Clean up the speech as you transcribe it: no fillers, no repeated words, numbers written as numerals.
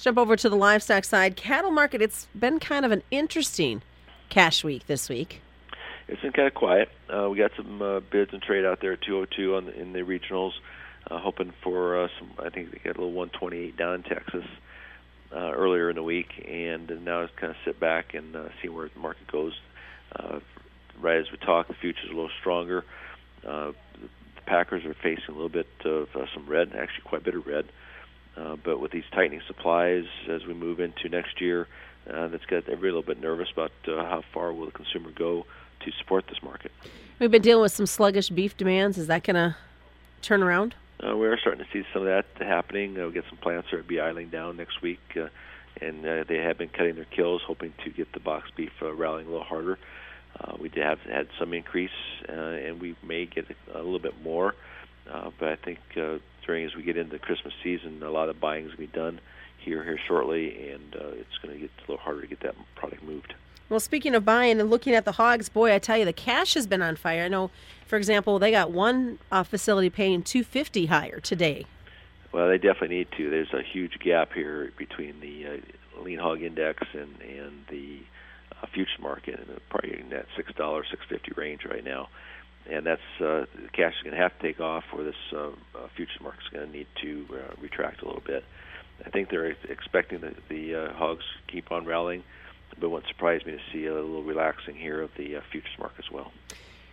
Let's jump over to the livestock side. Cattle market, it's been kind of an interesting cash week this week. It's been kind of quiet. We got some bids and trade out there at 202 in the regionals, hoping for some. I think they got a little 128 down in Texas earlier in the week, and now it's kind of sit back and see where the market goes. Right as we talk, the future's a little stronger. The Packers are facing a little bit of some red, actually quite a bit of red. But with these tightening supplies as we move into next year, that's got everybody a little bit nervous about how far will the consumer go to support this market. We've been dealing with some sluggish beef demands. Is that going to turn around? We are starting to see some of that happening. We'll get some plants that will be idling down next week, and they have been cutting their kills, hoping to get the box beef rallying a little harder. We have had some increase, and we may get a little bit more. But I think as we get into the Christmas season, a lot of buying is going to be done here shortly, and it's going to get a little harder to get that product moved. Well, speaking of buying and looking at the hogs, boy, I tell you, the cash has been on fire. I know, for example, they got one facility paying $250 higher today. Well, they definitely need to. There's a huge gap here between the lean hog index and the futures market, and probably in that $6, $6.50 range right now. And that's the cash is going to have to take off, or this futures market is going to need to retract a little bit. I think they're expecting the hogs keep on rallying, but it wouldn't surprise me to see a little relaxing here of the futures market as well.